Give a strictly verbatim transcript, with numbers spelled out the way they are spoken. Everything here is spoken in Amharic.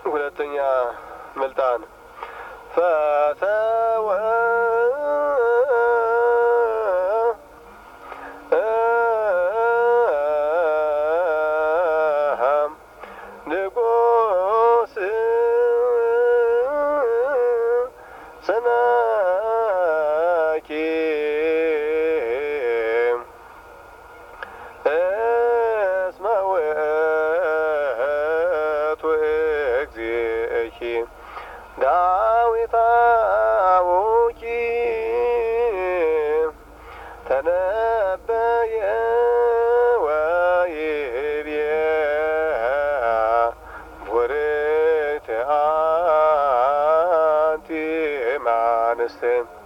ሁለተኛ ምልጣን ፈተወ ንጉስ ሰናኪ እስመ ውእቱ እግዚእኪ ዳዊት አቡኪ ተነበየ ወይቤ ቡርክት አንቲ እማንስት